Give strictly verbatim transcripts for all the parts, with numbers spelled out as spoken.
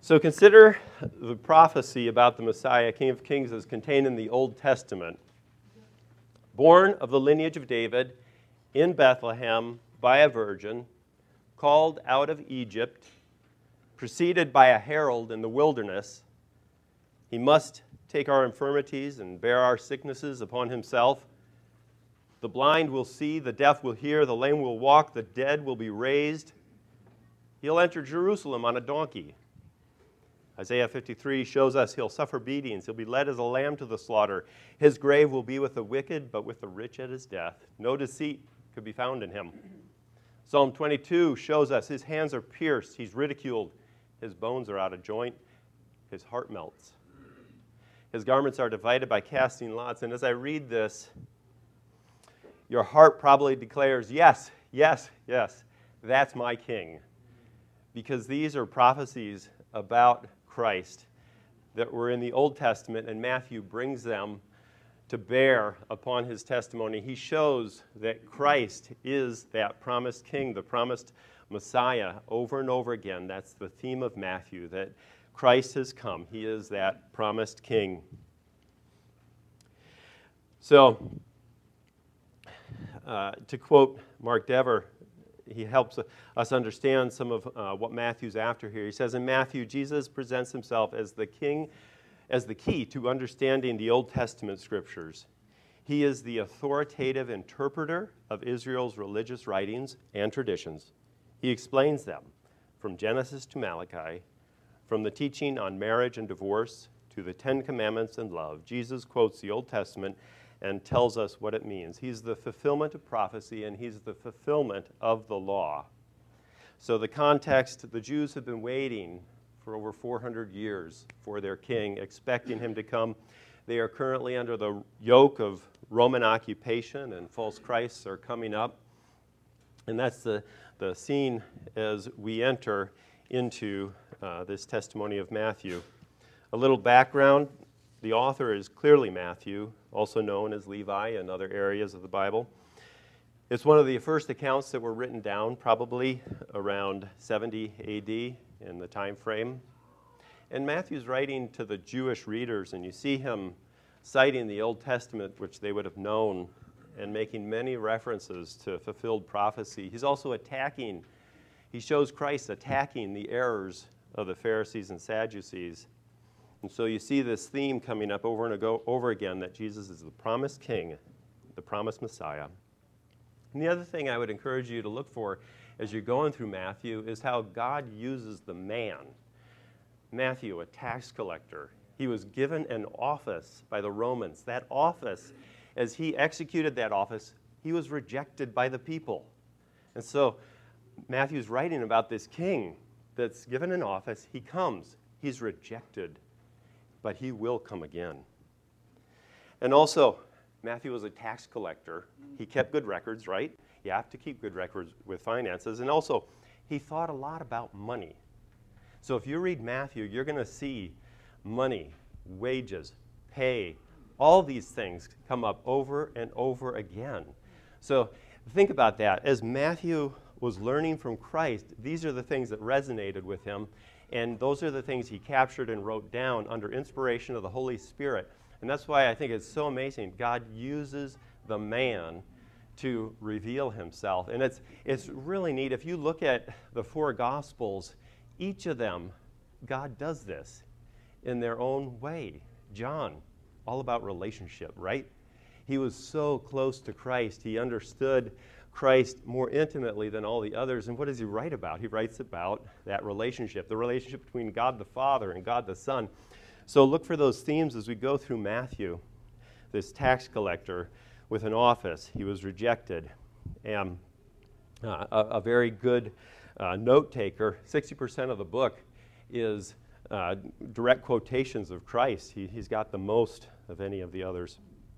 So consider the prophecy about the Messiah, King of Kings, as contained in the Old Testament. Born of the lineage of David in Bethlehem by a virgin, called out of Egypt, preceded by a herald in the wilderness, he must take our infirmities and bear our sicknesses upon himself. The blind will see, the deaf will hear, the lame will walk, the dead will be raised. He'll enter Jerusalem on a donkey. Isaiah fifty-three shows us he'll suffer beatings. He'll be led as a lamb to the slaughter. His grave will be with the wicked, but with the rich at his death. No deceit could be found in him. Psalm twenty-two shows us his hands are pierced. He's ridiculed. His bones are out of joint. His heart melts. His garments are divided by casting lots. And as I read this, your heart probably declares, yes, yes, yes, that's my king. Because these are prophecies about Christ that were in the Old Testament, and Matthew brings them to bear upon his testimony. He shows that Christ is that promised king, the promised Messiah, over and over again. That's the theme of Matthew, that Christ has come. He is that promised king. So, uh, to quote Mark Dever, he helps us understand some of uh, what Matthew's after here. He says in Matthew, Jesus presents himself as the king, as the key to understanding the Old Testament scriptures. He is the authoritative interpreter of Israel's religious writings and traditions. He explains them from Genesis to Malachi, from the teaching on marriage and divorce to the Ten Commandments and love. Jesus quotes the Old Testament and tells us what it means. He's the fulfillment of prophecy, and he's the fulfillment of the law. So the context, the Jews have been waiting for over four hundred years for their king, expecting him to come. They are currently under the yoke of Roman occupation, and false Christs are coming up. And that's the, the scene as we enter into uh, this testimony of Matthew. A little background. The author is clearly Matthew, also known as Levi in other areas of the Bible. It's one of the first accounts that were written down, probably around seventy A D in the time frame. And Matthew's writing to the Jewish readers, and you see him citing the Old Testament, which they would have known, and making many references to fulfilled prophecy. He's also attacking, he shows Christ attacking the errors of the Pharisees and Sadducees. And so you see this theme coming up over and over again, that Jesus is the promised king, the promised Messiah. And the other thing I would encourage you to look for as you're going through Matthew is how God uses the man. Matthew, a tax collector, he was given an office by the Romans. That office, as he executed that office, he was rejected by the people. And so Matthew's writing about this king that's given an office. He comes. He's rejected, but he will come again. And also, Matthew was a tax collector. He kept good records, right? You have to keep good records with finances. And also, he thought a lot about money. So if you read Matthew, you're going to see money, wages, pay, all these things come up over and over again. So think about that. As Matthew was learning from Christ, these are the things that resonated with him. And those are the things he captured and wrote down under inspiration of the Holy Spirit. And that's why I think it's so amazing. God uses the man to reveal himself. And it's it's really neat. If you look at the four Gospels, each of them, God does this in their own way. John, all about relationship, right? He was so close to Christ. He understood Christ more intimately than all the others. And what does he write about? He writes about that relationship, the relationship between God the Father and God the Son. So look for those themes as we go through Matthew. This tax collector with an office, he was rejected. And uh, a, a very good uh, note taker. sixty percent of the book is uh, direct quotations of Christ. He, he's got the most of any of the others.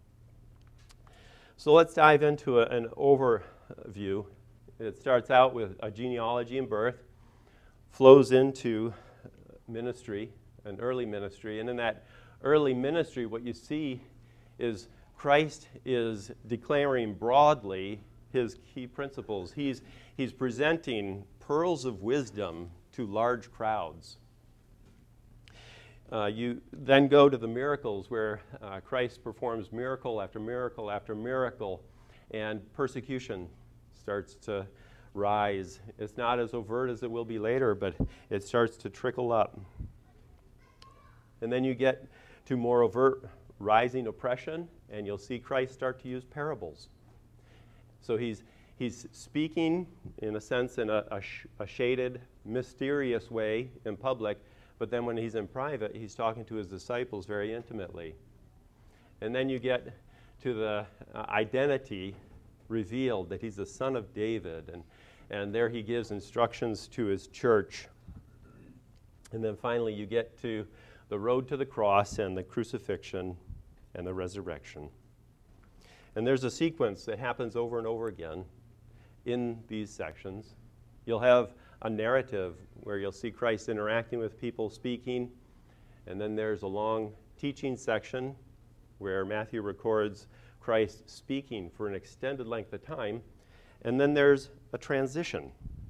So let's dive into a, an overview. It starts out with a genealogy and birth, flows into ministry, an early ministry. And in that early ministry, what you see is Christ is declaring broadly his key principles. He's, he's presenting pearls of wisdom to large crowds. Uh, you then go to the miracles where uh, Christ performs miracle after miracle after miracle, and persecution starts to rise. It's not as overt as it will be later, but it starts to trickle up. And then you get to more overt rising oppression, and you'll see Christ start to use parables. So he's he's speaking, in a sense, in a, a, sh- a shaded, mysterious way in public, but then when he's in private, he's talking to his disciples very intimately. And then you get to the uh, identity revealed, that he's the son of David, and, and there he gives instructions to his church. And then finally you get to the road to the cross and the crucifixion and the resurrection. And there's a sequence that happens over and over again in these sections. You'll have a narrative where you'll see Christ interacting with people, speaking, and then there's a long teaching section where Matthew records Christ speaking for an extended length of time, and then there's a transition.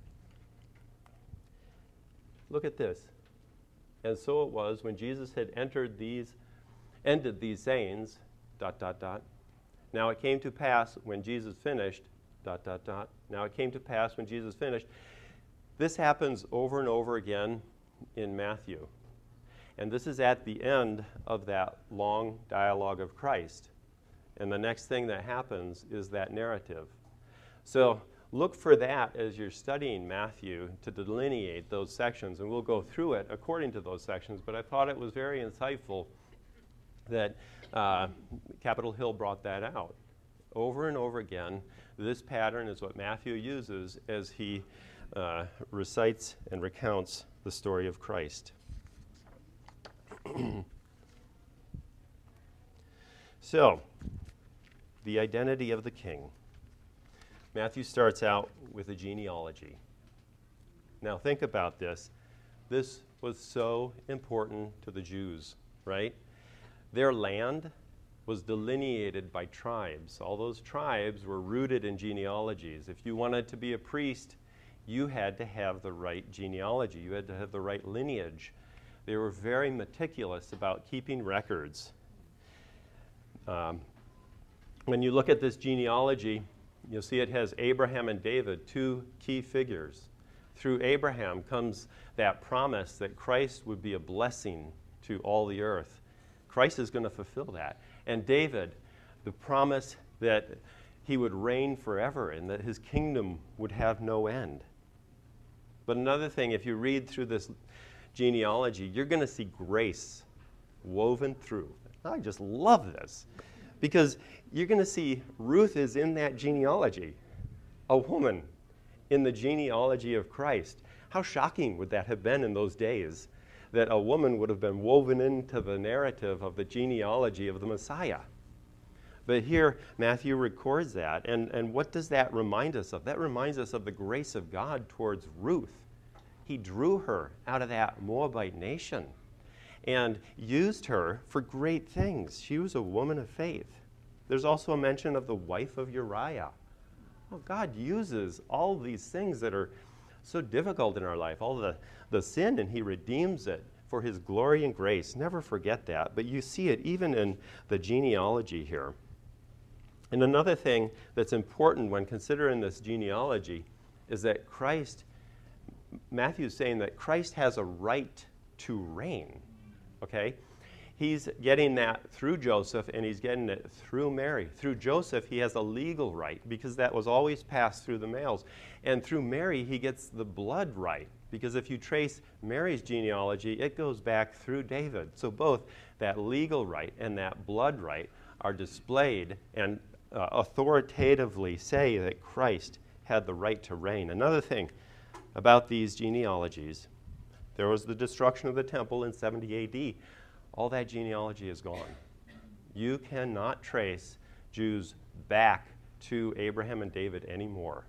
Look at this. And so it was when Jesus had entered these, ended these sayings, dot, dot, dot. Now it came to pass when Jesus finished, dot, dot, dot. Now it came to pass when Jesus finished. This happens over and over again in Matthew. And this is at the end of that long dialogue of Christ. And the next thing that happens is that narrative. So look for that as you're studying Matthew to delineate those sections. And we'll go through it according to those sections. But I thought it was very insightful that uh, Capitol Hill brought that out. Over and over again, this pattern is what Matthew uses as he uh, recites and recounts the story of Christ. So, the identity of the king. Matthew starts out with a genealogy. Now think about this. This was so important to the Jews, right? Their land was delineated by tribes. All those tribes were rooted in genealogies. If you wanted to be a priest, you had to have the right genealogy. You had to have the right lineage. They were very meticulous about keeping records. Um, when you look at this genealogy, you'll see it has Abraham and David, two key figures. Through Abraham comes that promise that Christ would be a blessing to all the earth. Christ is going to fulfill that. And David, the promise that he would reign forever and that his kingdom would have no end. But another thing, if you read through this genealogy, you're going to see grace woven through. I just love this because you're going to see Ruth is in that genealogy, a woman in the genealogy of Christ. How shocking would that have been in those days that a woman would have been woven into the narrative of the genealogy of the Messiah? But here, Matthew records that. And, and what does that remind us of? That reminds us of the grace of God towards Ruth. He drew her out of that Moabite nation and used her for great things. She was a woman of faith. There's also a mention of the wife of Uriah. Well, God uses all these things that are so difficult in our life, all the, the sin, and he redeems it for his glory and grace. Never forget that. But you see it even in the genealogy here. And another thing that's important when considering this genealogy is that Christ, Matthew's saying that Christ has a right to reign, okay? He's getting that through Joseph, and he's getting it through Mary. Through Joseph, he has a legal right because that was always passed through the males. And through Mary, he gets the blood right because if you trace Mary's genealogy, it goes back through David. So both that legal right and that blood right are displayed and uh, authoritatively say that Christ had the right to reign. Another thing about these genealogies, there was the destruction of the temple in seventy A D. All that genealogy is gone. You cannot trace Jews back to Abraham and David anymore.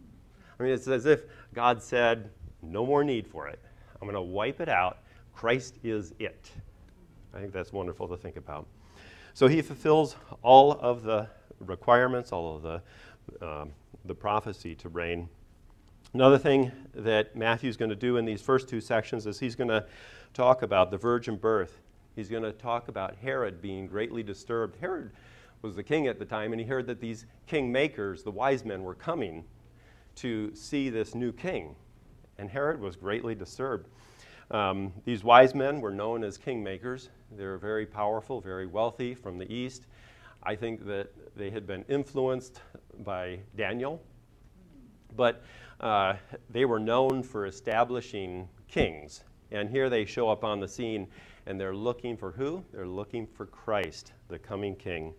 I mean, it's as if God said, no more need for it. I'm going to wipe it out. Christ is it. I think that's wonderful to think about. So he fulfills all of the requirements, all of the, um, the prophecy to reign. Another thing that Matthew's going to do in these first two sections is he's going to talk about the virgin birth. He's going to talk about Herod being greatly disturbed. Herod was the king at the time, and he heard that these kingmakers, the wise men, were coming to see this new king. And Herod was greatly disturbed. Um, these wise men were known as kingmakers. They were very powerful, very wealthy from the east. I think that they had been influenced by Daniel, but uh, they were known for establishing kings. And here they show up on the scene, and they're looking for who? They're looking for Christ, the coming king.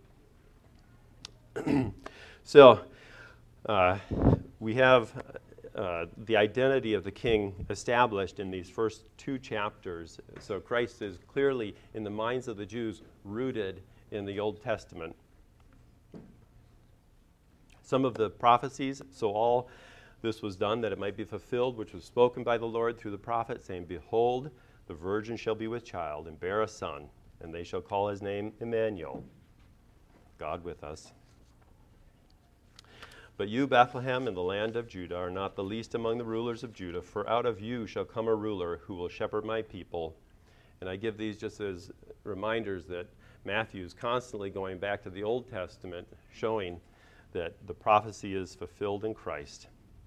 so uh, we have uh, the identity of the king established in these first two chapters. So Christ is clearly, in the minds of the Jews, rooted in the Old Testament. Some of the prophecies, so all this was done that it might be fulfilled, which was spoken by the Lord through the prophet, saying, Behold, the virgin shall be with child and bear a son, and they shall call his name Emmanuel, God with us. But you, Bethlehem, in the land of Judah, are not the least among the rulers of Judah, for out of you shall come a ruler who will shepherd my people. And I give these just as reminders that Matthew is constantly going back to the Old Testament, showing that the prophecy is fulfilled in Christ.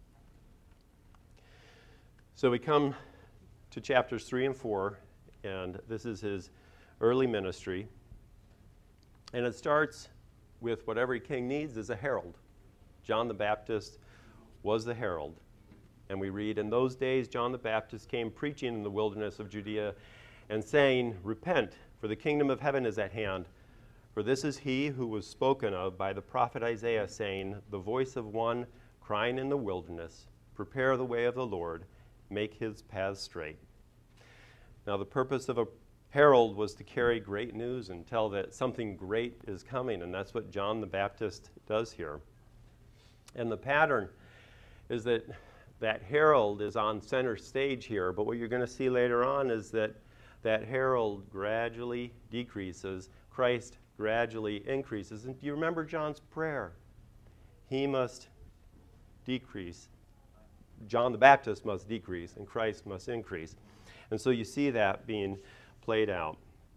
So we come to chapters three and four, and this is his early ministry. And it starts with what every king needs is a herald. John the Baptist was the herald. And we read, In those days John the Baptist came preaching in the wilderness of Judea and saying, Repent, for the kingdom of heaven is at hand. For this is he who was spoken of by the prophet Isaiah, saying, The voice of one crying in the wilderness, Prepare the way of the Lord, make his paths straight. Now the purpose of a herald was to carry great news and tell that something great is coming, and that's what John the Baptist does here. And the pattern is that that herald is on center stage here, but what you're going to see later on is that that herald gradually decreases, Christ gradually increases. And do you remember John's prayer? He must decrease. John the Baptist must decrease, and Christ must increase. And so you see that being played out.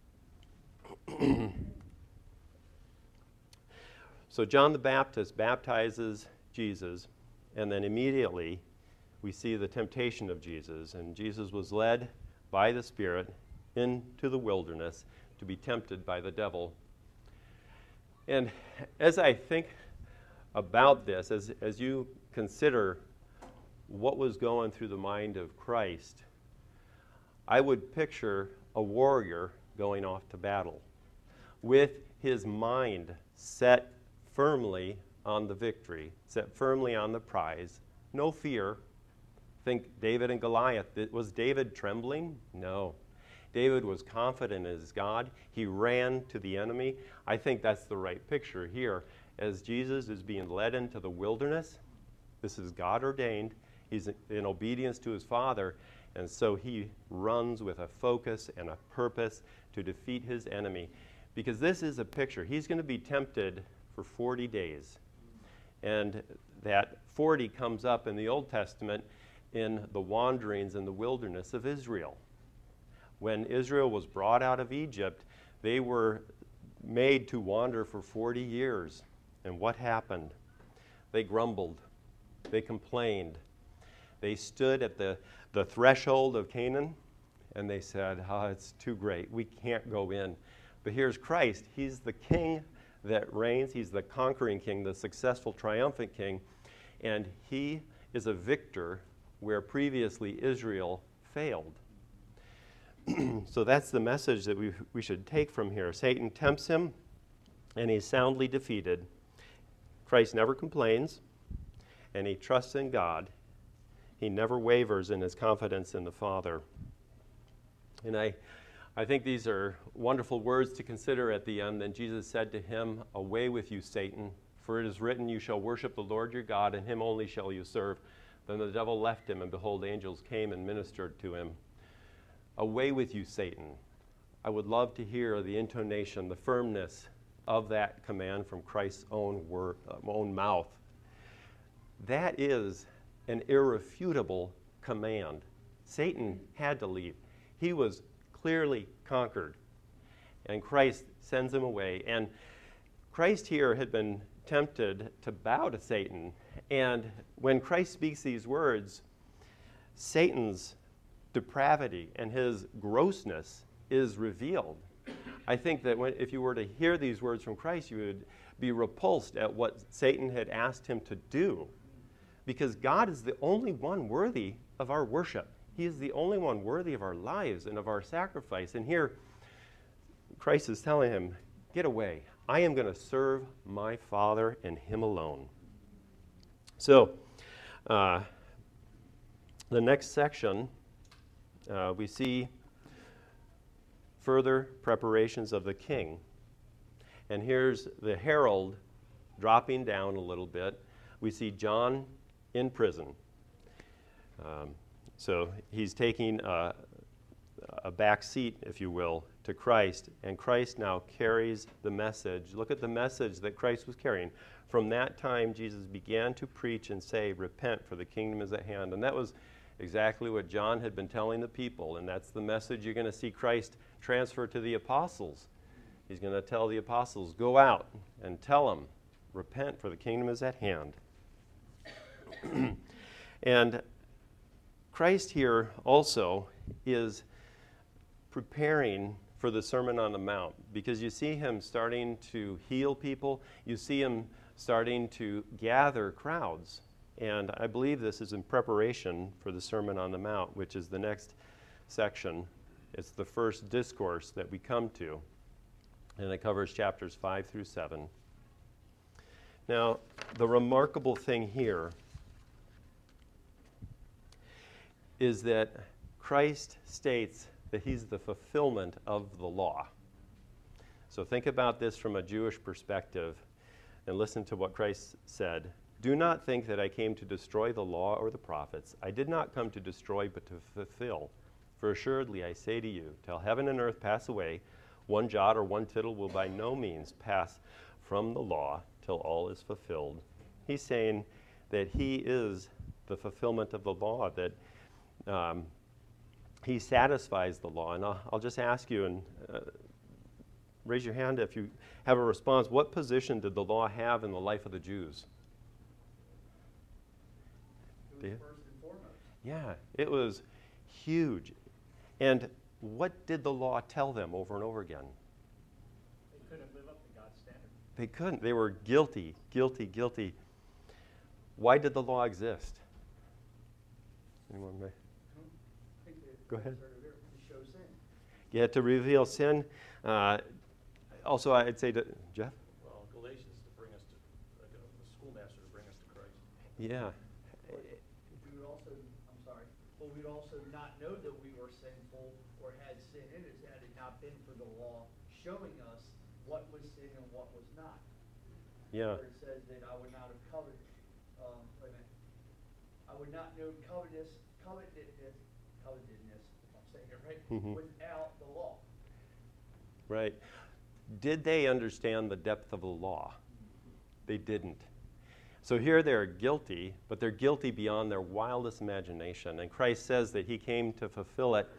So John the Baptist baptizes Jesus, and then immediately we see the temptation of Jesus. And Jesus was led by the Spirit into the wilderness to be tempted by the devil. And as I think about this, as, as you consider what was going through the mind of Christ, I would picture a warrior going off to battle with his mind set firmly on the victory, set firmly on the prize, no fear. Think David and Goliath. Was David trembling? No. David was confident in his God. He ran to the enemy. I think that's the right picture here. As Jesus is being led into the wilderness, this is God ordained. He's in obedience to his Father, and so he runs with a focus and a purpose to defeat his enemy. Because this is a picture. He's going to be tempted for forty days. And that forty comes up in the Old Testament in the wanderings in the wilderness of Israel. When Israel was brought out of Egypt, they were made to wander for forty years. And what happened? They grumbled. They complained. They stood at the, the threshold of Canaan, and they said, oh, it's too great. We can't go in. But here's Christ. He's the king that reigns. He's the conquering king, the successful, triumphant king. And he is a victor where previously Israel failed. So that's the message that we, we should take from here. Satan tempts him, and he's soundly defeated. Christ never complains, and he trusts in God. He never wavers in his confidence in the Father. And I, I think these are wonderful words to consider at the end. Then Jesus said to him, Away with you, Satan, for it is written, You shall worship the Lord your God, and him only shall you serve. Then the devil left him, and behold, angels came and ministered to him. Away with you, Satan. I would love to hear the intonation, the firmness of that command from Christ's own word, uh, own mouth. That is an irrefutable command. Satan had to leave. He was clearly conquered. And Christ sends him away. And Christ here had been tempted to bow to Satan. And when Christ speaks these words, Satan's depravity and his grossness is revealed. I think that when, if you were to hear these words from Christ, you would be repulsed at what Satan had asked him to do. Because God is the only one worthy of our worship. He is the only one worthy of our lives and of our sacrifice. And here, Christ is telling him, get away. I am going to serve my Father and him alone. So, uh, the next section, uh, we see further preparations of the king. And here's the herald dropping down a little bit. We see John in prison. Um, so he's taking a, a back seat, if you will, to Christ. And Christ now carries the message. Look at the message that Christ was carrying. From that time, Jesus began to preach and say, repent, for the kingdom is at hand. And that was exactly what John had been telling the people. And that's the message you're going to see Christ transfer to the apostles. He's going to tell the apostles, go out and tell them, repent, for the kingdom is at hand. And Christ here also is preparing for the Sermon on the Mount, because you see him starting to heal people. You see him starting to gather crowds. And I believe this is in preparation for the Sermon on the Mount, which is the next section. It's the first discourse that we come to, and it covers chapters five through seven. Now, the remarkable thing here is that Christ states that he's the fulfillment of the law. So think about this from a Jewish perspective and listen to what Christ said. Do not think that I came to destroy the law or the prophets. I did not come to destroy, but to fulfill. For assuredly I say to you, till heaven and earth pass away, one jot or one tittle will by no means pass from the law till all is fulfilled. He's saying that he is the fulfillment of the law, that um, he satisfies the law. And I'll, I'll just ask you, and uh, raise your hand if you have a response. What position did the law have in the life of the Jews? It was first and foremost. Yeah, it was huge. And what did the law tell them over and over again? They couldn't live up to God's standard. They couldn't. They were guilty, guilty, guilty. Why did the law exist? Anyone may? I think that Go ahead. To show sin. Yeah, to reveal sin. Uh, also, I'd say to Jeff? Well, Galatians to bring us to, like a, a schoolmaster to bring us to Christ. Yeah. We would also, I'm sorry, but we'd also not know that we were sinful or had sin in us had it not been for the law showing us what was sin and what was not. Yeah. Where it says that I would not have coveted, um, wait a minute, I would not know covetous, covetousness, covetousness, if I'm saying it right, Mhm. without the law. Right. Did they understand the depth of the law? They didn't. So here they're guilty, but they're guilty beyond their wildest imagination. And Christ says that he came to fulfill it.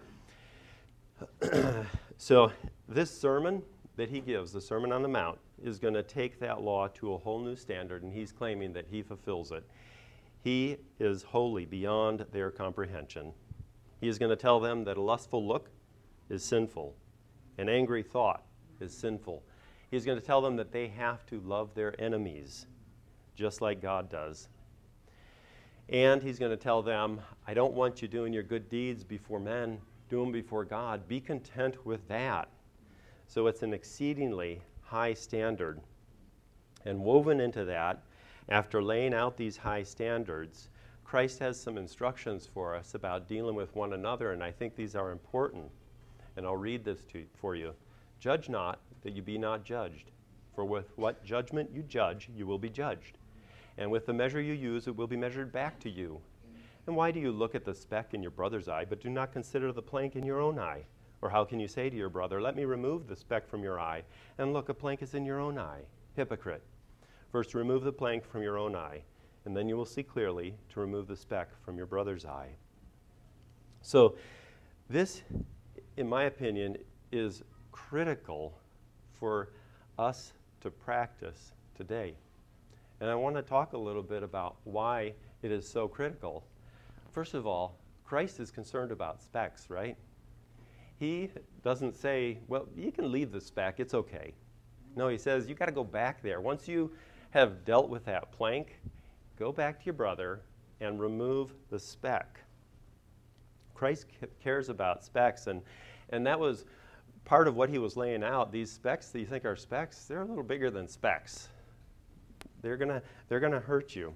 So this sermon that he gives, the Sermon on the Mount, is going to take that law to a whole new standard, and he's claiming that he fulfills it. He is holy beyond their comprehension. He is going to tell them that a lustful look is sinful. An angry thought is sinful. He's going to tell them that they have to love their enemies, just like God does. And he's going to tell them, I don't want you doing your good deeds before men, do them before God. Be content with that. So it's an exceedingly high standard. And woven into that, after laying out these high standards, Christ has some instructions for us about dealing with one another, and I think these are important. And I'll read this to, for you. Judge not, that you be not judged. For with what judgment you judge, you will be judged. And with the measure you use, it will be measured back to you. And why do you look at the speck in your brother's eye, but do not consider the plank in your own eye? Or how can you say to your brother, let me remove the speck from your eye, and look, a plank is in your own eye? Hypocrite. First remove the plank from your own eye, and then you will see clearly to remove the speck from your brother's eye. So this, in my opinion, is critical for us to practice today. And I want to talk a little bit about why it is so critical. First of all, Christ is concerned about specks, right? He doesn't say, well, you can leave the speck, it's okay. No, he says, you got to go back there. Once you have dealt with that plank, go back to your brother and remove the speck. Christ cares about specks, and, and that was part of what he was laying out. These specks that you think are specks, they're a little bigger than specks. They're gonna, they're gonna hurt you.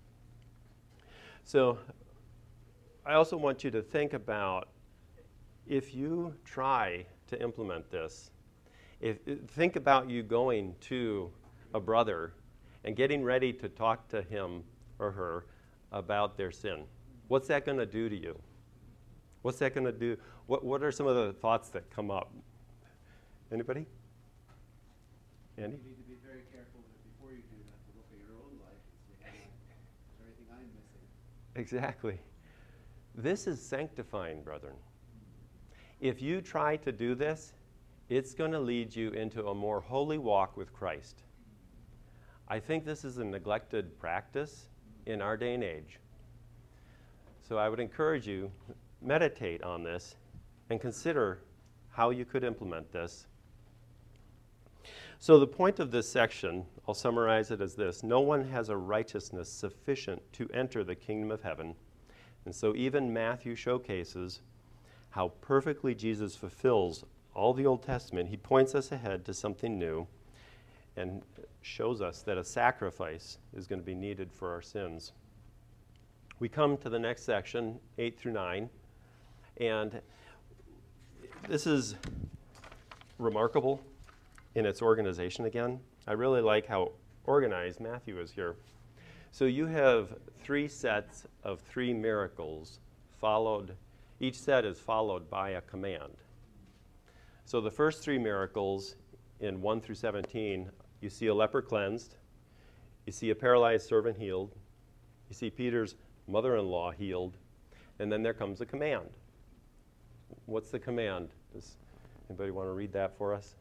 So I also want you to think about if you try to implement this, if, think about you going to a brother and getting ready to talk to him or her about their sin. What's that going to do to you? What's that going to do? What, what are some of the thoughts that come up? Anybody? Andy? You need to be very careful that before you do that to look at your own life and say, hey, is there anything I'm missing? Exactly. This is sanctifying, brethren. If you try to do this, it's going to lead you into a more holy walk with Christ. I think this is a neglected practice in our day and age. So I would encourage you, meditate on this and consider how you could implement this. So the point of this section, I'll summarize it as this: no one has a righteousness sufficient to enter the kingdom of heaven. And so even Matthew showcases how perfectly Jesus fulfills all the Old Testament. He points us ahead to something new and shows us that a sacrifice is going to be needed for our sins. We come to the next section, eight through nine, and this is remarkable in its organization again. I really like how organized Matthew is here. So you have three sets of three miracles followed. Each set is followed by a command. So the first three miracles in one through seventeen, you see a leper cleansed, you see a paralyzed servant healed, you see Peter's mother-in-law healed, and then there comes a command. What's the command? Does anybody want to read that for us?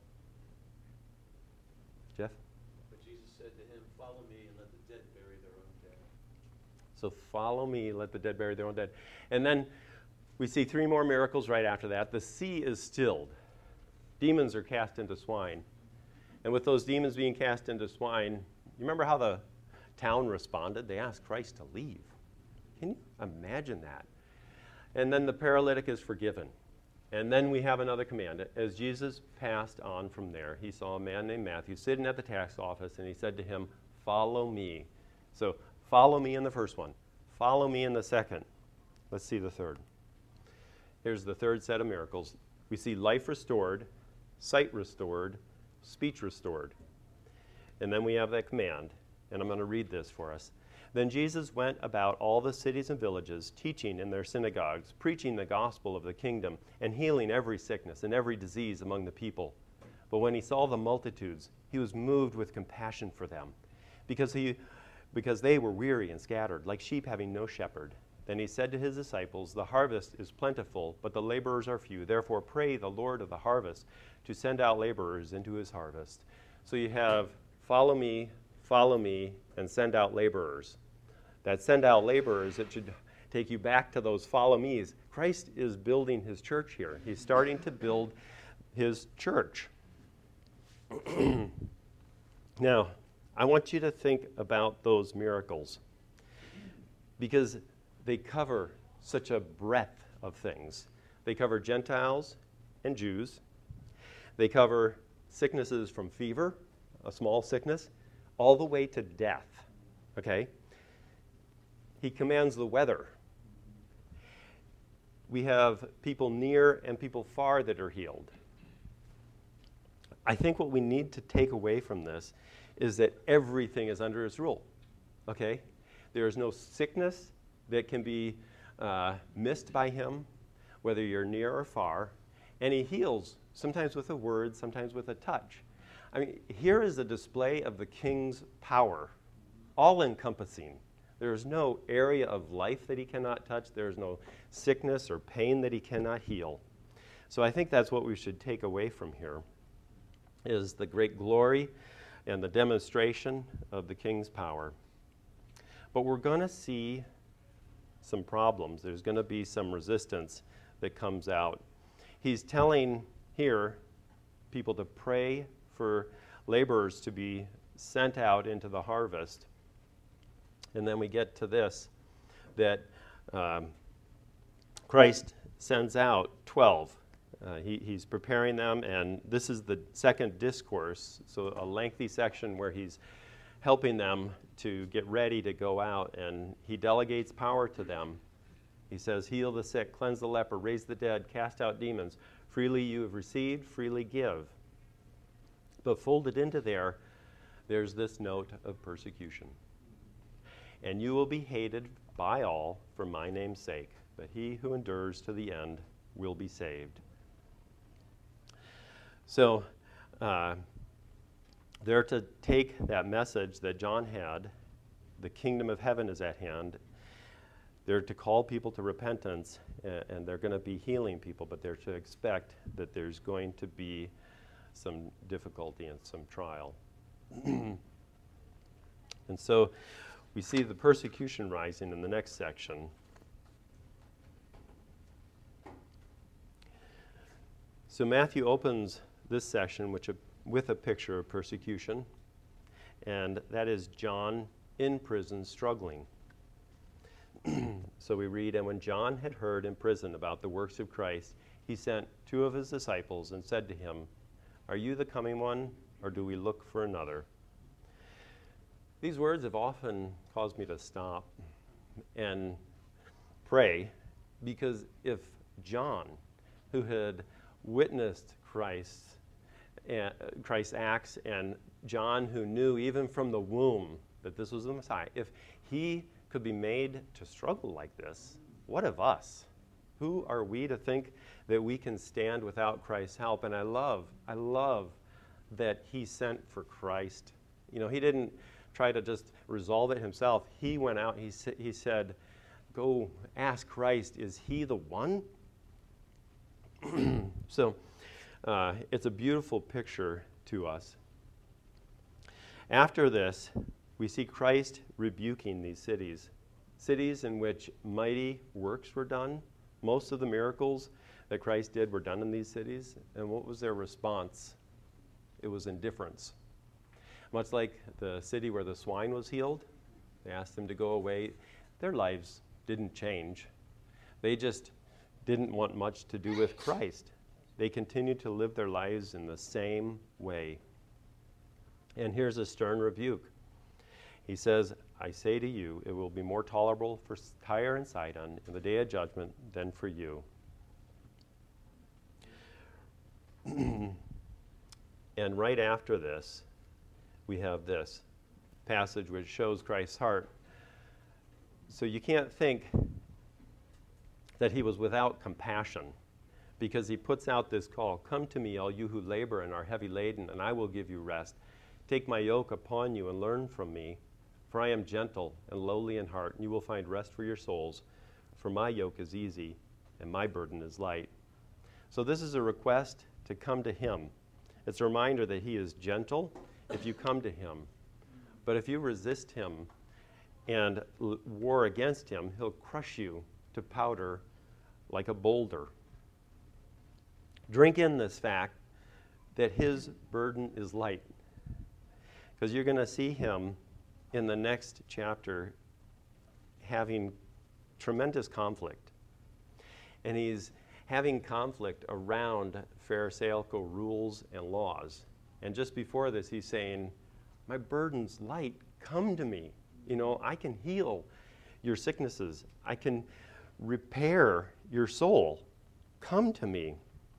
Jeff? But Jesus said to him, follow me and let the dead bury their own dead. So follow me, let the dead bury their own dead. And then we see three more miracles right after that. The sea is stilled. Demons are cast into swine. And with those demons being cast into swine, you remember how the town responded? They asked Christ to leave. Can you imagine that? And then the paralytic is forgiven. And then we have another command. As Jesus passed on from there, he saw a man named Matthew sitting at the tax office, and he said to him, follow me. So follow me in the first one. Follow me in the second. Let's see the third. Here's the third set of miracles. We see life restored, sight restored, speech restored. And then we have that command, and I'm going to read this for us. Then Jesus went about all the cities and villages, teaching in their synagogues, preaching the gospel of the kingdom, and healing every sickness and every disease among the people. But when he saw the multitudes, he was moved with compassion for them, because he, because they were weary and scattered, like sheep having no shepherd. Then he said to his disciples, the harvest is plentiful, but the laborers are few. Therefore pray the Lord of the harvest to send out laborers into his harvest. So you have follow me, follow me, and send out laborers. That send out laborers, it should take you back to those follow me's. Christ is building his church here. He's starting to build his church. Now, I want you to think about those miracles, because they cover such a breadth of things. They cover Gentiles and Jews. They cover sicknesses from fever, a small sickness, all the way to death, okay? He commands the weather. We have people near and people far that are healed. I think what we need to take away from this is that everything is under his rule, okay? There is no sickness that can be uh, missed by him, whether you're near or far, and he heals, sometimes with a word, sometimes with a touch. I mean, here is a display of the king's power, all-encompassing, There's no area of life that he cannot touch. There's no sickness or pain that he cannot heal. So I think that's what we should take away from here, is the great glory and the demonstration of the King's power. But we're going to see some problems. There's going to be some resistance that comes out. He's telling here people to pray for laborers to be sent out into the harvest. And then we get to this, that um, Christ sends out twelve. Uh, he, he's preparing them, and this is the second discourse, so a lengthy section where he's helping them to get ready to go out, and he delegates power to them. He says, heal the sick, cleanse the leper, raise the dead, cast out demons. Freely you have received, freely give. But folded into there, there's this note of persecution. And you will be hated by all for my name's sake, but he who endures to the end will be saved. So uh, they're to take that message that John had, the kingdom of heaven is at hand. They're to call people to repentance, and, and they're going to be healing people, but they're to expect that there's going to be some difficulty and some trial. And so we see the persecution rising in the next section. So Matthew opens this section which a, with a picture of persecution, and that is John in prison struggling. So we read, and when John had heard in prison about the works of Christ, he sent two of his disciples and said to him, are you the coming one, or do we look for another? These words have often caused me to stop and pray, because if John, who had witnessed Christ, uh, Christ's acts, and John, who knew even from the womb that this was the Messiah, if he could be made to struggle like this, what of us? Who are we to think that we can stand without Christ's help? And I love, I love that he sent for Christ. You know, he didn't try to just resolve it himself. He went out, he, sa- he said, go ask Christ, is he the one? So uh, it's a beautiful picture to us. After this, we see Christ rebuking these cities, cities in which mighty works were done. Most of the miracles that Christ did were done in these cities. And what was their response? It was indifference. Much like the city where the swine was healed, they asked them to go away. Their lives didn't change. They just didn't want much to do with Christ. They continued to live their lives in the same way. And here's a stern rebuke. He says, I say to you, it will be more tolerable for Tyre and Sidon in the day of judgment than for you. And right after this, we have this passage which shows Christ's heart. So you can't think that he was without compassion, because he puts out this call, come to me, all you who labor and are heavy laden, and I will give you rest. Take my yoke upon you and learn from me, for I am gentle and lowly in heart, and you will find rest for your souls. For my yoke is easy and my burden is light. So this is a request to come to him. It's a reminder that he is gentle if you come to him. But if you resist him and l- war against him, he'll crush you to powder like a boulder. Drink in this fact that his burden is light, because you're going to see him in the next chapter having tremendous conflict. And he's having conflict around Pharisaical rules and laws. And just before this, he's saying, my burden's light, come to me. You know, I can heal your sicknesses. I can repair your soul. Come to me.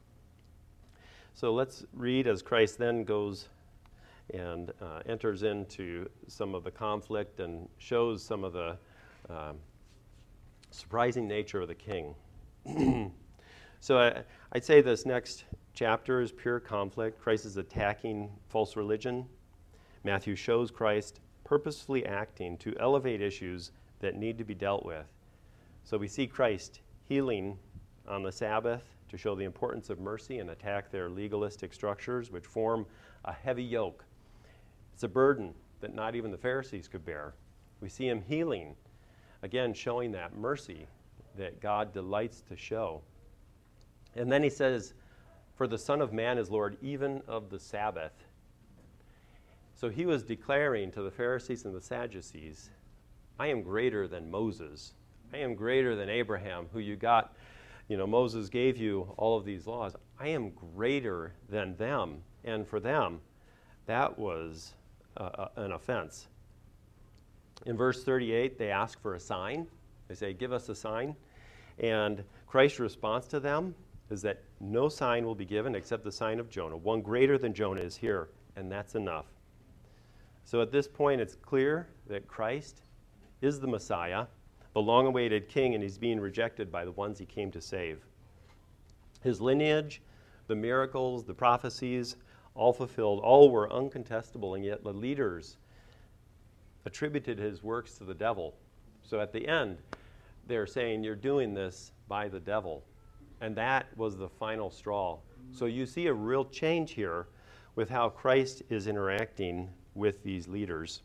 So let's read as Christ then goes and uh, enters into some of the conflict and shows some of the um, surprising nature of the king. So I, I'd say this next chapter is pure conflict. Christ is attacking false religion. Matthew shows Christ purposefully acting to elevate issues that need to be dealt with. So we see Christ healing on the Sabbath to show the importance of mercy and attack their legalistic structures, which form a heavy yoke. It's a burden that not even the Pharisees could bear. We see him healing, again, showing that mercy that God delights to show. And then he says, for the Son of Man is Lord even of the Sabbath. So he was declaring to the Pharisees and the Sadducees, I am greater than Moses. I am greater than Abraham, who you got, you know, Moses gave you all of these laws. I am greater than them. And for them, that was uh, an offense. In verse thirty-eight, they ask for a sign. They say, give us a sign. And Christ's response to them is that no sign will be given except the sign of Jonah. One greater than Jonah is here, and that's enough. So at this point, it's clear that Christ is the Messiah, the long-awaited king, and he's being rejected by the ones he came to save. His lineage, the miracles, the prophecies, all fulfilled, all were uncontestable, and yet the leaders attributed his works to the devil. So at the end, they're saying, you're doing this by the devil. And that was the final straw. So you see a real change here with how Christ is interacting with these leaders.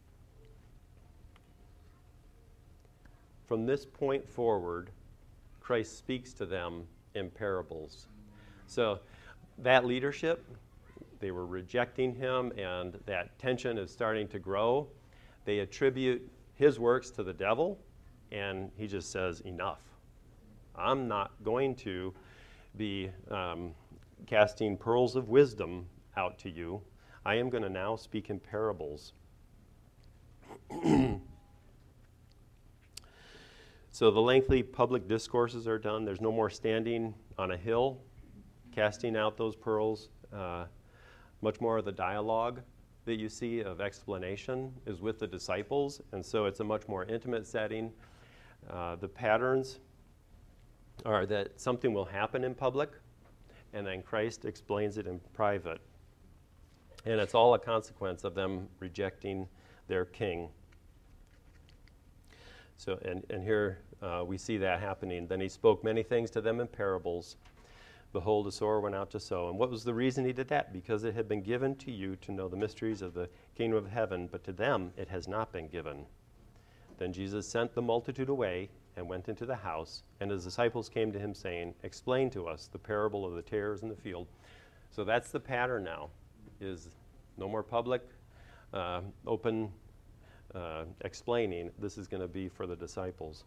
From this point forward, Christ speaks to them in parables. So that leadership, they were rejecting him, and that tension is starting to grow. They attribute his works to the devil, and he just says, enough. I'm not going to be um, casting pearls of wisdom out to you. I am going to now speak in parables. So the lengthy public discourses are done. There's no more standing on a hill, casting out those pearls. Uh, much more of the dialogue that you see of explanation is with the disciples, and so it's a much more intimate setting. Uh, the patterns are that something will happen in public, and then Christ explains it in private. And it's all a consequence of them rejecting their king. So, and, and here uh, we see that happening. Then he spoke many things to them in parables. Behold, a sower went out to sow. And what was the reason he did that? Because it had been given to you to know the mysteries of the kingdom of heaven, but to them it has not been given. Then Jesus sent the multitude away and went into the house, and his disciples came to him, saying, explain to us the parable of the tares in the field. So that's the pattern now, is no more public, uh, open uh, explaining. This is going to be for the disciples.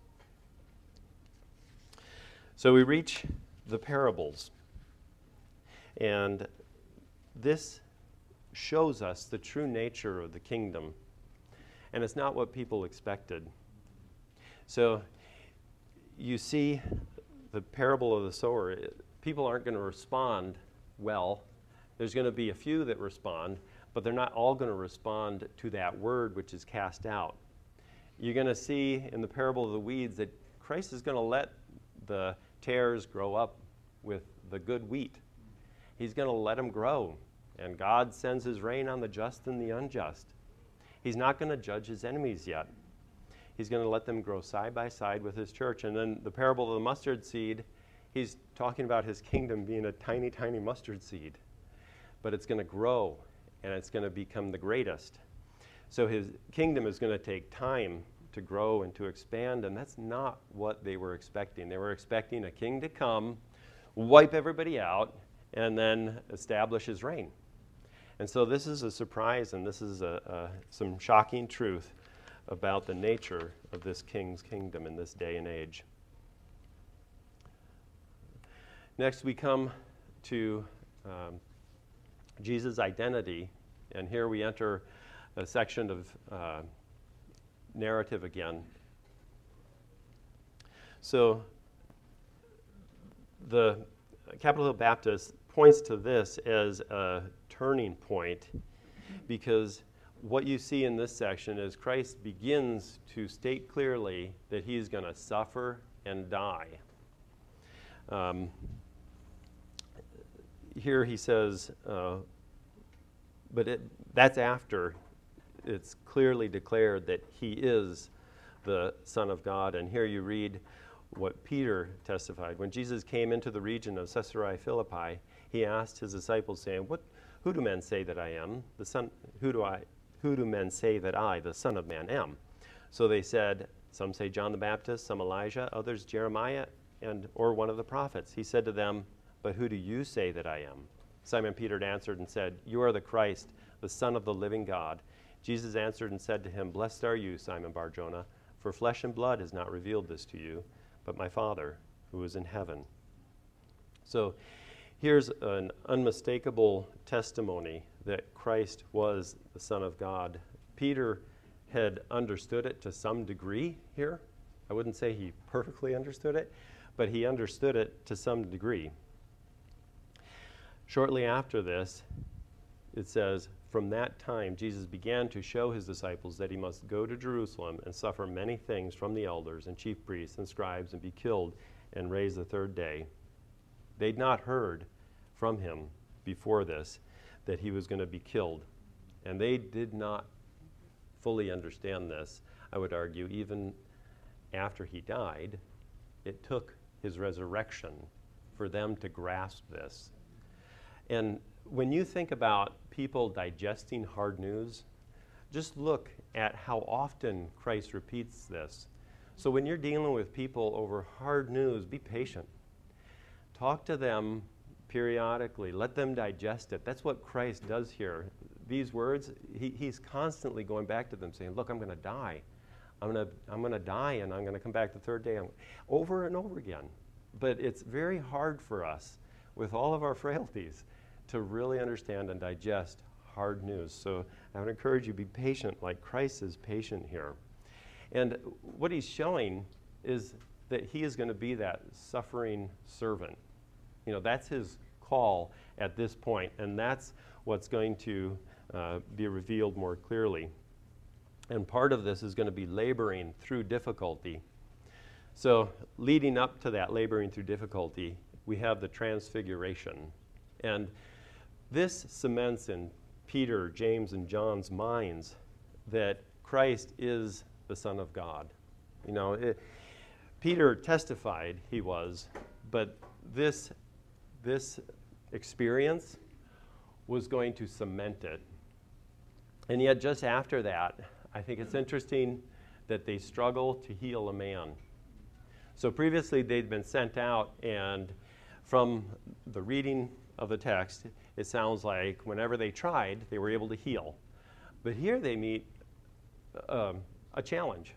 So we reach the parables, and this shows us the true nature of the kingdom, and it's not what people expected. So you see the parable of the sower. It, people aren't going to respond well. There's going to be a few that respond, but they're not all going to respond to that word which is cast out. You're going to see in the parable of the weeds that Christ is going to let the tares grow up with the good wheat. He's going to let them grow, and God sends his rain on the just and the unjust. He's not going to judge his enemies yet. He's going to let them grow side by side with his church. And then the parable of the mustard seed, he's talking about his kingdom being a tiny, tiny mustard seed. But it's going to grow, and it's going to become the greatest. So his kingdom is going to take time to grow and to expand, and that's not what they were expecting. They were expecting a king to come, wipe everybody out, and then establish his reign. And so this is a surprise, and this is a, a, some shocking truth about the nature of this king's kingdom in this day and age. Next, we come to um, Jesus' identity, and here we enter a section of uh, narrative again. So the Capitol Hill Baptist points to this as a turning point, because what you see in this section is Christ begins to state clearly that he's going to suffer and die. Um, here he says, uh, but it, that's after it's clearly declared that he is the Son of God. And here you read what Peter testified. When Jesus came into the region of Caesarea Philippi, he asked his disciples, saying, "What, who do men say that I am? The Son, who do I, who do men say that I, the Son of Man, am?" So they said, "Some say John the Baptist, some Elijah, others Jeremiah, and or one of the prophets." He said to them, "But who do you say that I am?" Simon Peter answered and said, "You are the Christ, the Son of the living God." Jesus answered and said to him, "Blessed are you, Simon Bar-Jonah, for flesh and blood has not revealed this to you, but my Father who is in heaven." So here's an unmistakable testimony that Christ was the Son of God. Peter had understood it to some degree here. I wouldn't say he perfectly understood it, but he understood it to some degree. Shortly after this, it says, "From that time Jesus began to show his disciples that he must go to Jerusalem and suffer many things from the elders and chief priests and scribes and be killed and raised the third day." They'd not heard from him before this that he was going to be killed. And they did not fully understand this, I would argue, even after he died. It took his resurrection for them to grasp this. And when you think about people digesting hard news, just look at how often Christ repeats this. So when you're dealing with people over hard news, be patient. Talk to them periodically. Let them digest it. That's what Christ does here. These words, he, he's constantly going back to them saying, "Look, I'm going to die. I'm going to I'm going to die, and I'm going to come back the third day," over and over again. But it's very hard for us, with all of our frailties, to really understand and digest hard news. So I would encourage you to be patient like Christ is patient here. And what he's showing is that he is going to be that suffering servant. You know, that's his call at this point, and that's what's going to uh, be revealed more clearly. And part of this is going to be laboring through difficulty. So leading up to that laboring through difficulty, we have the transfiguration. And this cements in Peter, James, and John's minds that Christ is the Son of God. You know, it, Peter testified he was, but this, this experience was going to cement it. And yet just after that, I think it's interesting that they struggle to heal a man. So previously they'd been sent out, and from the reading of the text, it sounds like whenever they tried, they were able to heal. But here they meet um, a challenge.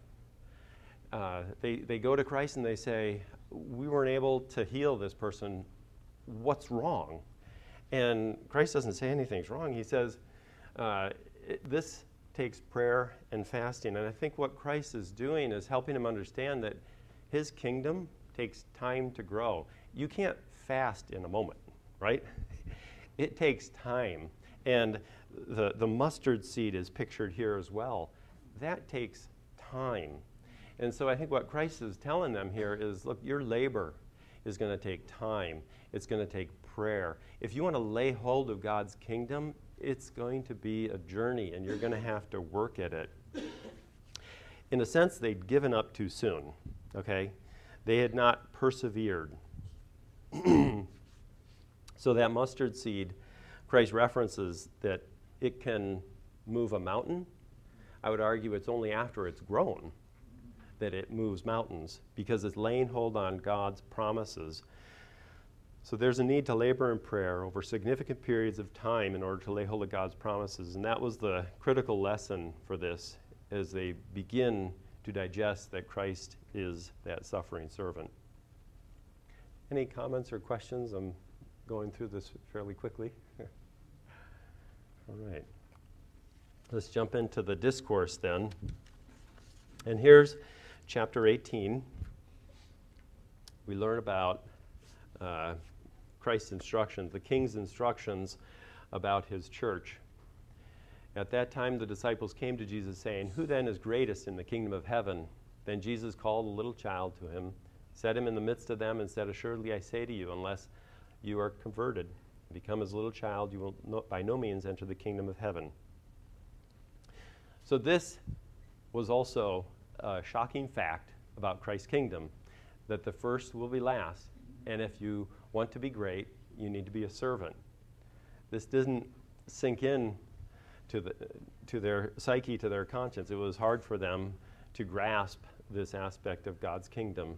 Uh, they, they go to Christ and they say, "We weren't able to heal this person. What's wrong?" And Christ doesn't say anything's wrong. He says, uh, it, this takes prayer and fasting. And I think what Christ is doing is helping him understand that his kingdom takes time to grow. You can't fast in a moment, right? It takes time. And the, the mustard seed is pictured here as well. That takes time. And so I think what Christ is telling them here is, look, your labor is going to take time. It's going to take prayer. If you want to lay hold of God's kingdom, it's going to be a journey, and you're going to have to work at it. In a sense, they'd given up too soon, okay? They had not persevered. So that mustard seed, Christ references that it can move a mountain. I would argue it's only after it's grown that it moves mountains, because it's laying hold on God's promises. So there's a need to labor in prayer over significant periods of time in order to lay hold of God's promises. And that was the critical lesson for this as they begin to digest that Christ is that suffering servant. Any comments or questions? I'm going through this fairly quickly. All right. Let's jump into the discourse then. And here's chapter eighteen. We learn about uh, Christ's instructions, the king's instructions about his church. At that time, the disciples came to Jesus saying, "Who then is greatest in the kingdom of heaven?" Then Jesus called a little child to him, set him in the midst of them, and said, "Assuredly I say to you, unless you are converted and become as a little child, you will no, by no means enter the kingdom of heaven." So this was also a shocking fact about Christ's kingdom, that the first will be last, and if you want to be great, you need to be a servant. This didn't sink in to the to their psyche, to their conscience. It was hard for them to grasp this aspect of God's kingdom.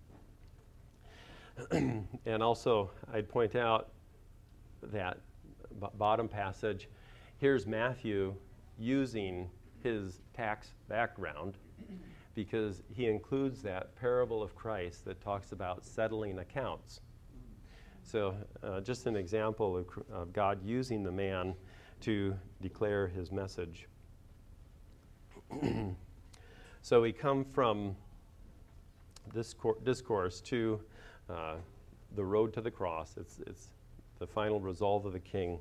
And also, I'd point out that b- bottom passage, here's Matthew using his tax background because he includes that parable of Christ that talks about settling accounts. So uh, just an example of, of God using the man to declare his message. So we come from this cor- discourse to uh, the road to the cross. It's, it's the final resolve of the king.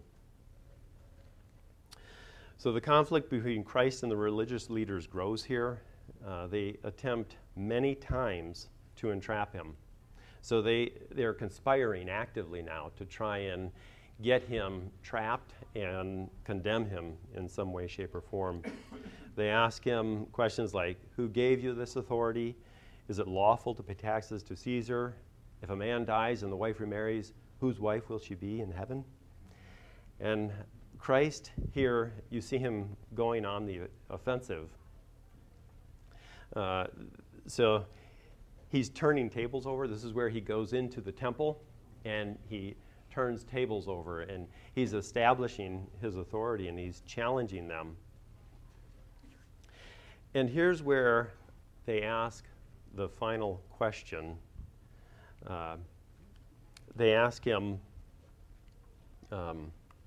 So the conflict between Christ and the religious leaders grows here. Uh, they attempt many times to entrap him. So they, they're conspiring actively now to try and get him trapped and condemn him in some way, shape, or form. They ask him questions like, who gave you this authority? Is it lawful to pay taxes to Caesar? If a man dies and the wife remarries, whose wife will she be in heaven? And Christ here, you see him going on the offensive. Uh, so he's turning tables over. This is where he goes into the temple and he turns tables over, and he's establishing his authority and he's challenging them. And here's where they ask the final question. Uh, they ask him, um,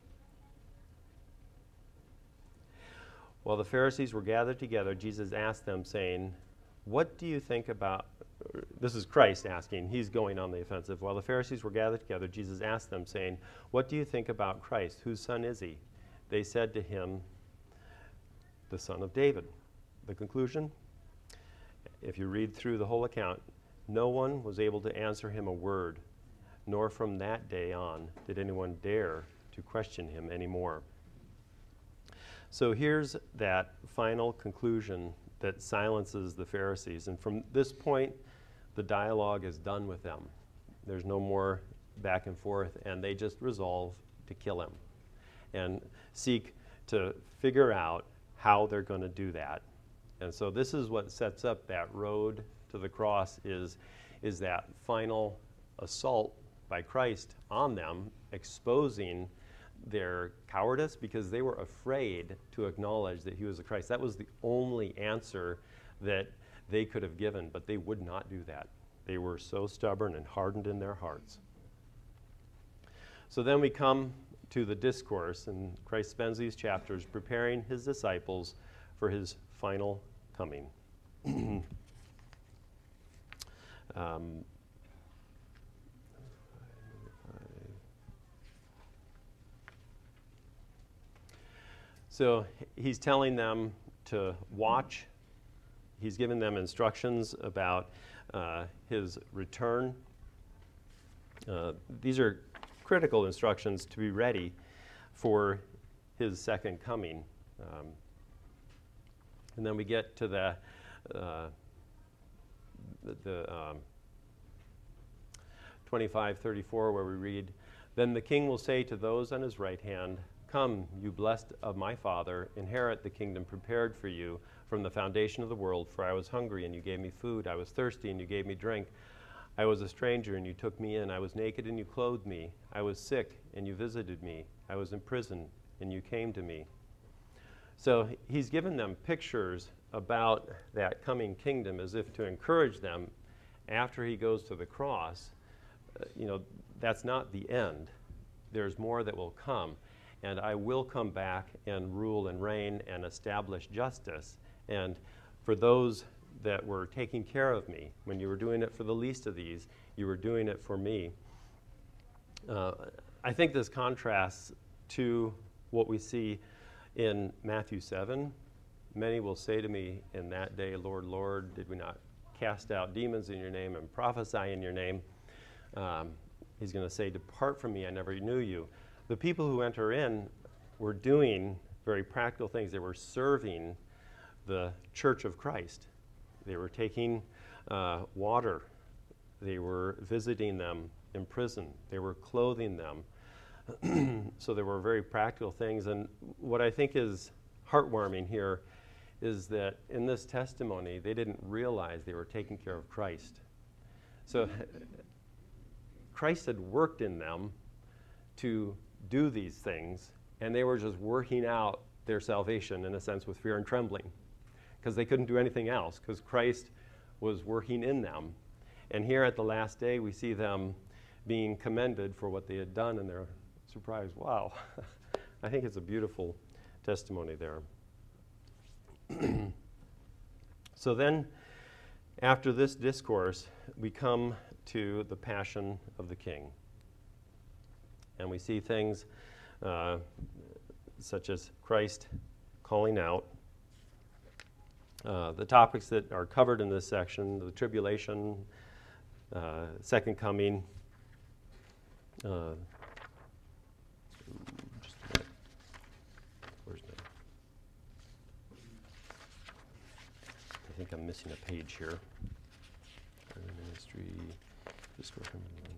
while the Pharisees were gathered together, Jesus asked them, saying, what do you think about, this is Christ asking, he's going on the offensive. While the Pharisees were gathered together, Jesus asked them, saying, what do you think about Christ? Whose son is he? They said to him, the son of David. The conclusion, if you read through the whole account, no one was able to answer him a word, nor from that day on did anyone dare to question him anymore. So here's that final conclusion that silences the Pharisees. And from this point, the dialogue is done with them. There's no more back and forth, and they just resolve to kill him and seek to figure out how they're going to do that. And so this is what sets up that road to the cross, is, is that final assault by Christ on them, exposing their cowardice because they were afraid to acknowledge that he was the Christ. That was the only answer that they could have given, but they would not do that. They were so stubborn and hardened in their hearts. So then we come to the discourse, and Christ spends these chapters preparing his disciples for his final coming. um, So he's telling them to watch. He's given them instructions about uh, his return. Uh, these are critical instructions to be ready for his second coming. Um, and then we get to the, uh, the, the um, twenty-five thirty-four, where we read, then the king will say to those on his right hand, come, you blessed of my Father, inherit the kingdom prepared for you from the foundation of the world. For I was hungry, and you gave me food. I was thirsty, and you gave me drink. I was a stranger, and you took me in. I was naked, and you clothed me. I was sick, and you visited me. I was in prison, and you came to me. So he's given them pictures about that coming kingdom as if to encourage them after he goes to the cross. Uh, you know, that's not the end. There's more that will come. And I will come back and rule and reign and establish justice. And for those that were taking care of me, when you were doing it for the least of these, you were doing it for me. Uh, I think this contrasts to what we see in Matthew seven. Many will say to me in that day, Lord, Lord, did we not cast out demons in your name and prophesy in your name? Um, he's going to say, depart from me, I never knew you. The people who enter in were doing very practical things. They were serving the church of Christ. They were taking uh, water. They were visiting them in prison. They were clothing them. So there were very practical things. And what I think is heartwarming here is that in this testimony, they didn't realize they were taking care of Christ. So Christ had worked in them to do these things, and they were just working out their salvation, in a sense, with fear and trembling, because they couldn't do anything else, because Christ was working in them. And here at the last day, we see them being commended for what they had done, and they're surprised. Wow. I think it's a beautiful testimony there. So then, after this discourse, we come to the passion of the King. And we see things uh, such as Christ calling out. Uh, the topics that are covered in this section, the tribulation, uh, second coming, uh, just a minute. Where's my, I think I'm missing a page here. Ministry, discourse.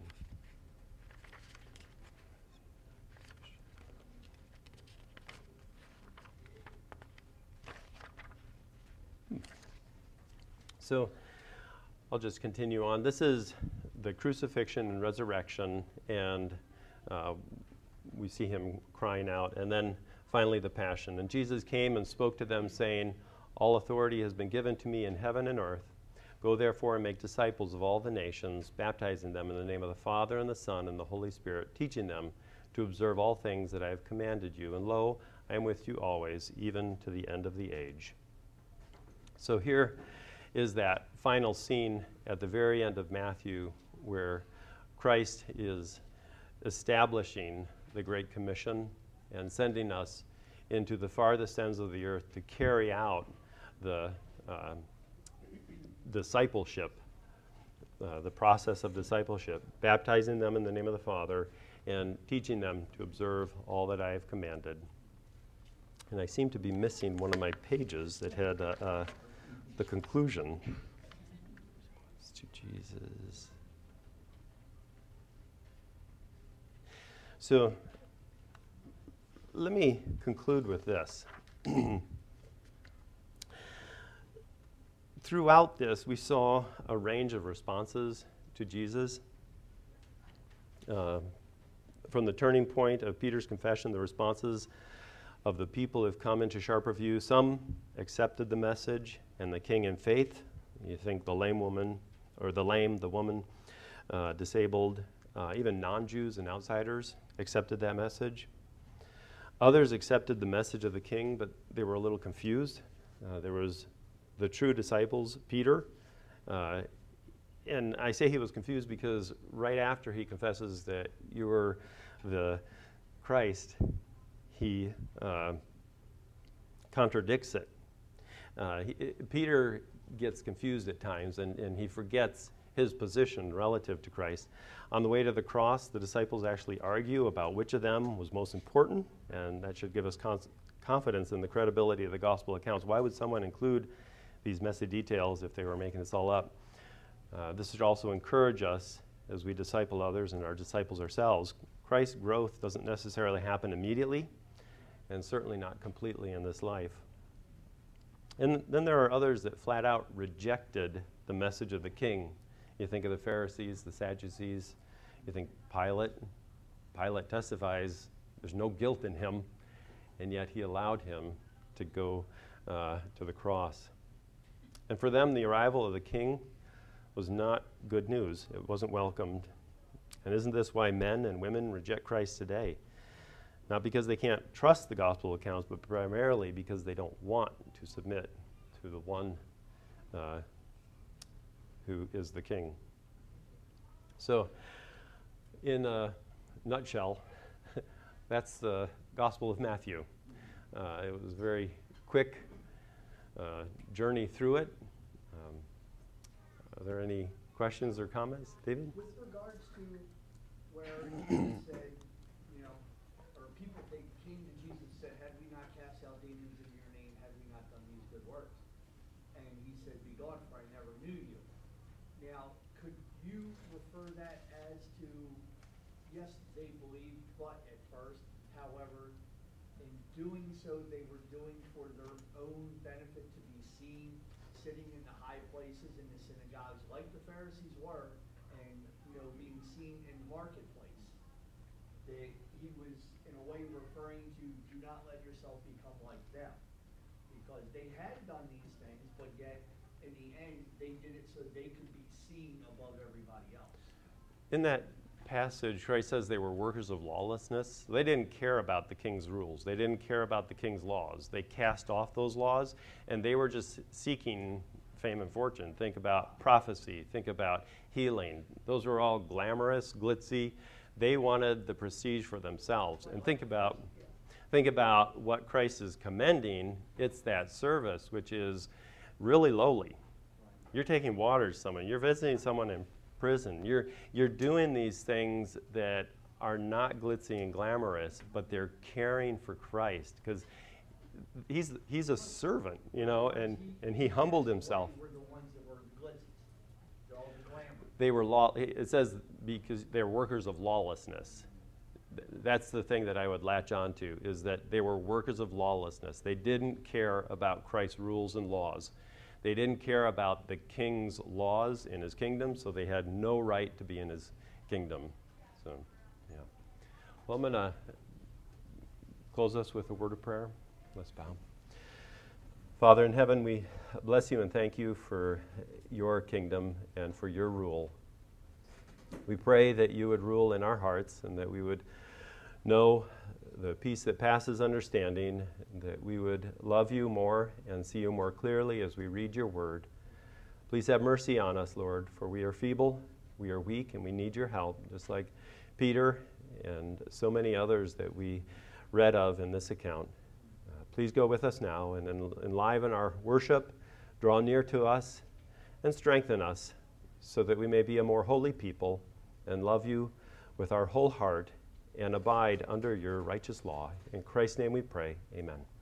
So I'll just continue on. This is the crucifixion and resurrection, and uh, we see him crying out, and then finally the passion. And Jesus came and spoke to them, saying, "All authority has been given to me in heaven and earth. Go therefore and make disciples of all the nations, baptizing them in the name of the Father and the Son and the Holy Spirit, teaching them to observe all things that I have commanded you. And lo, I am with you always, even to the end of the age." So here is that final scene at the very end of Matthew where Christ is establishing the Great Commission and sending us into the farthest ends of the earth to carry out the uh, discipleship, uh, the process of discipleship, baptizing them in the name of the Father and teaching them to observe all that I have commanded. And I seem to be missing one of my pages that had uh, uh, the conclusion. It's to Jesus. So let me conclude with this. Throughout this, we saw a range of responses to Jesus. Uh, from the turning point of Peter's confession, the responses of the people have come into sharper view. Some accepted the message and the King in faith. You think the lame woman, or the lame, the woman, uh, disabled, uh, even non-Jews and outsiders accepted that message. Others accepted the message of the King, but they were a little confused. Uh, there was the true disciples, Peter. Uh, and I say he was confused because right after he confesses that you were the Christ, he uh, contradicts it. Uh, he, Peter gets confused at times, and, and he forgets his position relative to Christ. On the way to the cross, the disciples actually argue about which of them was most important, and that should give us con- confidence in the credibility of the gospel accounts. Why would someone include these messy details if they were making this all up? Uh, this should also encourage us as we disciple others and are disciples ourselves. Christ's growth doesn't necessarily happen immediately, and certainly not completely in this life. And then there are others that flat out rejected the message of the King. You think of the Pharisees, the Sadducees. You think Pilate. Pilate testifies there's no guilt in him, and yet he allowed him to go uh, to the cross. And for them, the arrival of the King was not good news. It wasn't welcomed. And isn't this why men and women reject Christ today? Not because they can't trust the gospel accounts, but primarily because they don't want to submit to the one uh, who is the King. So, in a nutshell, that's the Gospel of Matthew. Uh, it was a very quick uh, journey through it. Um, are there any questions or comments, David? With regards to where Jesus said, you know, or people, they came to Jesus and said, "Had we not cast out demons in your name, had we not done these good works?" And he said, "Be gone, for I never knew you." Now, could you refer that as to, yes, they believed, but at first, however, in doing so, they were doing for their own benefit to be seen, sitting in the high places in the synagogues, like the Pharisees were, and, you know, being seen in the marketplace. They, he was, in a way, referring to, do not let yourself become like them. Because they had done these things, but yet, in the end, they did it so they could be seen above everybody else. In that passage, Christ says they were workers of lawlessness. They didn't care about the king's rules. They didn't care about the king's laws. They cast off those laws, and they were just seeking fame and fortune. Think about prophecy. Think about healing. Those were all glamorous, glitzy. They wanted the prestige for themselves. And think about, think about what Christ is commending. It's that service, which is really lowly. You're taking water to someone. You're visiting someone in prison. You're, you're doing these things that are not glitzy and glamorous, but they're caring for Christ, because he's, he's a servant, you know, and, and he humbled himself. They were the ones that were glitzy. They're all the glamour. They were law, it says because they're workers of lawlessness. That's the thing that I would latch on to, is that they were workers of lawlessness. They didn't care about Christ's rules and laws. They didn't care about the king's laws in his kingdom, so they had no right to be in his kingdom. So, yeah. Well, I'm going to close us with a word of prayer. Let's bow. Father in heaven, we bless you and thank you for your kingdom and for your rule. We pray that you would rule in our hearts and that we would know the peace that passes understanding, that we would love you more and see you more clearly as we read your word. Please have mercy on us, Lord, for we are feeble, we are weak, and we need your help, just like Peter and so many others that we read of in this account. Uh, please go with us now and en- enliven our worship, draw near to us, and strengthen us so that we may be a more holy people and love you with our whole heart and abide under your righteous law. In Christ's name we pray, amen.